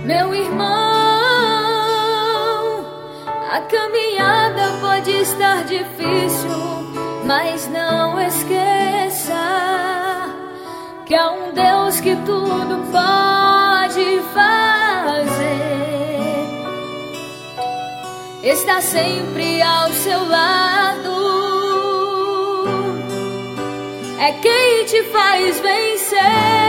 Meu irmão, a caminhada pode estar difícil, mas não esqueça que há um Deus que tudo pode fazer. Está sempre ao seu lado, é quem te faz vencer.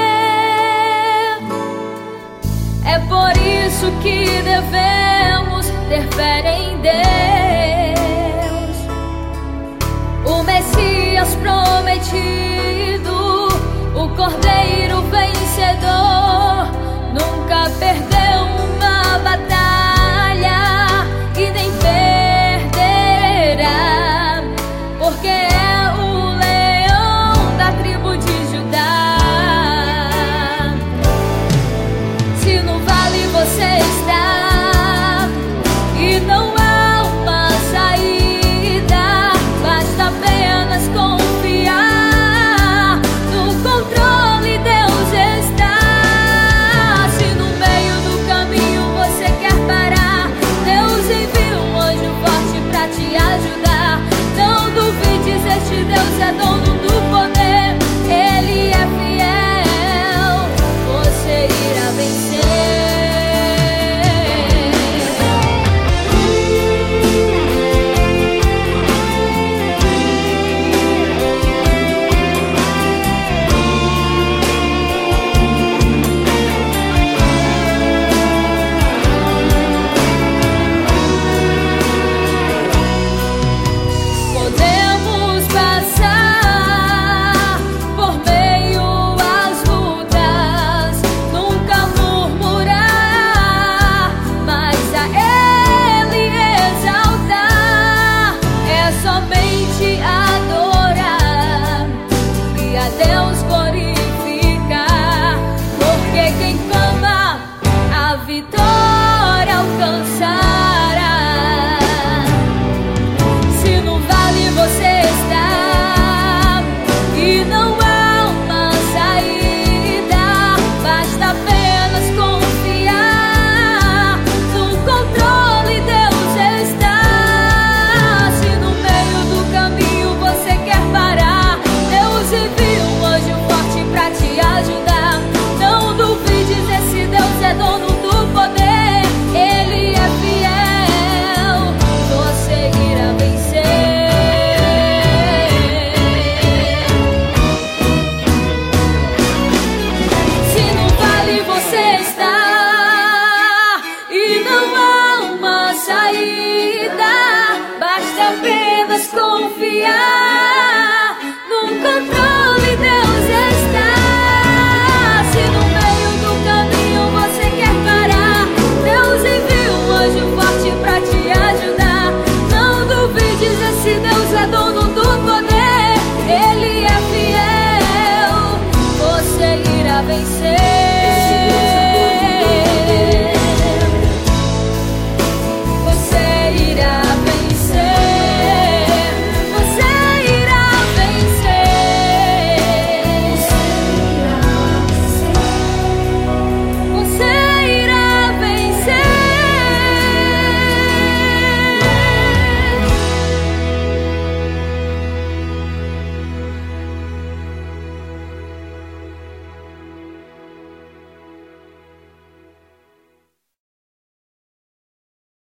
É por isso que devemos ter fé em Deus, o Messias prometido, o Cordeiro vencedor. Nunca perdeu uma batalha e nem perderá, porque é o leão da tribo de Judá. Se no vale você está e não há uma saída, basta apenas confiar, no controle Deus está. Se no meio do caminho você quer parar, Deus envia um anjo forte pra te ajudar. Não duvides, este Deus é dono do poder, Ele é fiel, você irá vencer. Podemos passar por meio às lutas, nunca murmurar, mas a Ele exaltar. É somente adorar e a Deus glorificar, porque quem clama a vitória alcança.